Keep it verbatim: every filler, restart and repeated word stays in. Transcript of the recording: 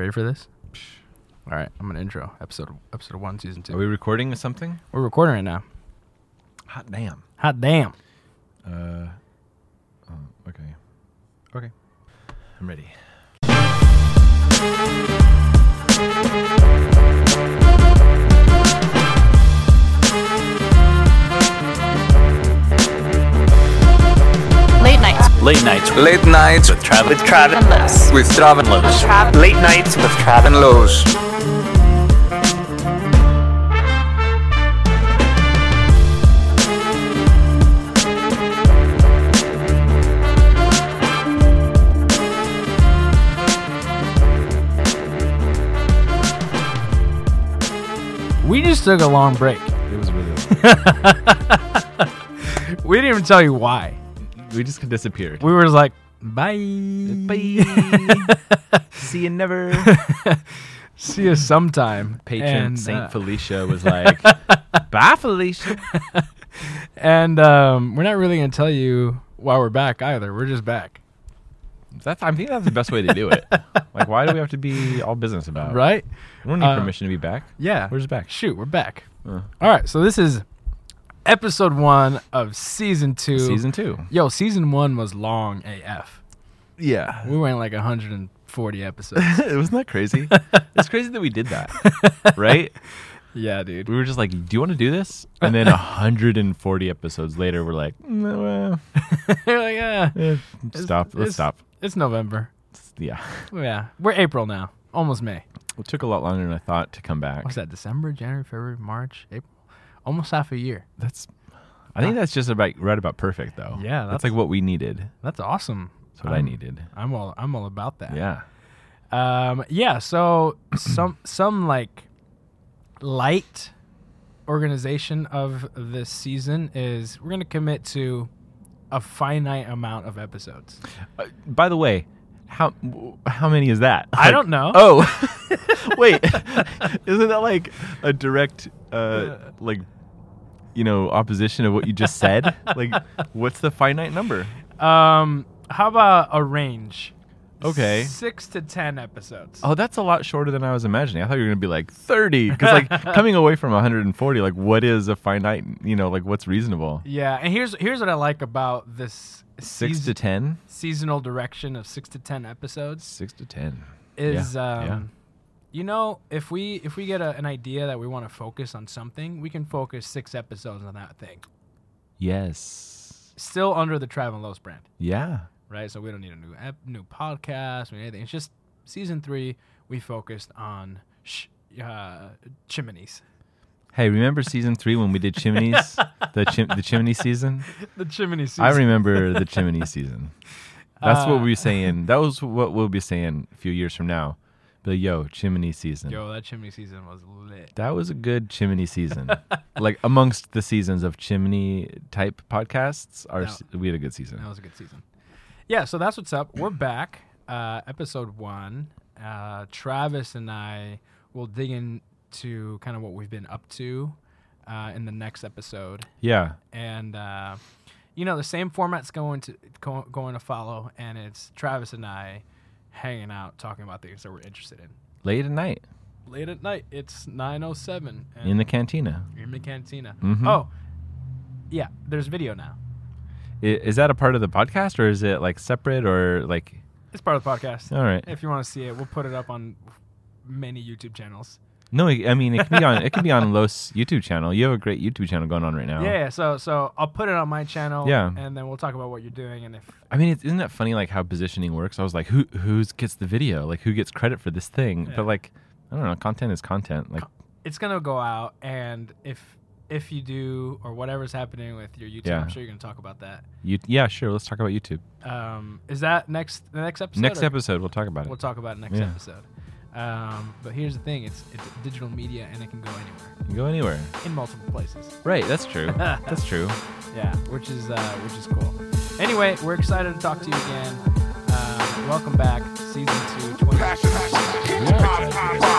ready for this? All right, I'm gonna intro episode episode one, season two. Are we recording something? We're recording right now. Hot damn. Hot damn. Uh. Oh, okay. Okay. I'm ready. Late nights. Late nights. Late nights with Trav. With Trav and Lowe's. with Trav and Lowe's. Trav. Late nights with Trav and Lowe's. We just took a long break. It was really. We didn't even tell you why. We just disappeared. We were just like, bye. Bye. See you never. See you sometime. Patron And, Saint uh, Felicia was like, bye, Felicia. And um, we're not really going to tell you why we're back either. We're just back. That's. I think that's the best way to do it. Like, why do we have to be all business about it? Right? We don't need Uh, permission to be back. Yeah. We're just back. Shoot, we're back. Uh, All right, so this is episode one of season two. season two. Yo, season one was long A F. Yeah. We went like one hundred forty episodes. Wasn't that crazy? It's crazy that we did that. Right? Yeah, dude. We were just like, do you want to do this? And then one hundred forty episodes later, we're like, no, well, You're like, yeah. eh, It's- stop. Let's it's- stop. It's November. Yeah. Yeah, we're April now. Almost May. It took a lot longer than I thought to come back. What's that? December, January, February, March, April. Almost half a year. That's, I think that's just about right about perfect though. Yeah, that's, that's- like what we needed. That's awesome. That's what i I'm- needed. I'm all I'm all about that. Yeah. Um, yeah, so some some like light organization of this season is we're gonna commit to a finite amount of episodes. Uh, by the way, how w- how many is that? I don't know. Oh, wait, isn't that like a direct, uh, like, you know, opposition of what you just said? Like, what's the finite number? Um, how about a range? Okay. Six to ten episodes. Oh, that's a lot shorter than I was imagining. I thought you were gonna be like thirty, because like coming away from one hundred forty, like what is a finite? You know, like what's reasonable? Yeah, and here's here's what I like about this Six seas- to ten. seasonal direction of six to ten episodes Six to ten. is Yeah, um, yeah. you know, if we if we get a, an idea that we want to focus on something, we can focus six episodes on that thing. Yes. Still under the Trav and Lowe's brand, Yeah. right? So we don't need a new ep- new podcast or anything. It's just season three. We focused on sh- uh, chimneys. Hey, remember season three when we did chimneys? the chim- the chimney season. The chimney season. I remember the chimney season. That's Uh, what we were saying. That was what we'll be saying a few years from now. But yo, chimney season. Yo, that chimney season was lit. That was a good chimney season. Like amongst the seasons of chimney type podcasts, our No. se- we had a good season. That was a good season. Yeah, so that's what's up. We're back. Uh, episode one. Uh, Travis and I will dig into kind of what we've been up to uh, in the next episode. Yeah. And, uh, you know, the same format's going to go, going to follow, and it's Travis and I hanging out, talking about things that we're interested in. Late at night Late at night, it's nine oh seven. and in the cantina. in the cantina. Mhm. Oh, yeah, there's video now. I- Is that a part of the podcast or is it like separate or like? It's part of the podcast. All right. If you want to see it, we'll put it up on many YouTube channels. No, I mean it can be on it can be on Los YouTube channel. You have a great YouTube channel going on right now. Yeah, yeah, so so I'll put it on my channel. Yeah. And then we'll talk about what you're doing and if I mean, it, isn't that funny? Like how positioning works. I was like, who who's gets the video? Like who gets credit for this thing? Yeah. But like, I don't know. Content is content. Like, it's gonna go out, and if if you do or whatever's happening with your YouTube, Yeah. I'm sure you're gonna talk about that. you, yeah, sure. Let's talk about YouTube. Um, is that next the next episode? Next or- episode, we'll talk about it. We'll talk about it next Yeah. episode. Um, but here's the thing: it's it's digital media, and it can go anywhere You can go anywhere. in multiple places. Right. That's true. That's true. Yeah, which is uh, which is cool. Anyway, we're excited to talk to you again. Uh, welcome back, season two, twenty. Passion, passion, We are excited.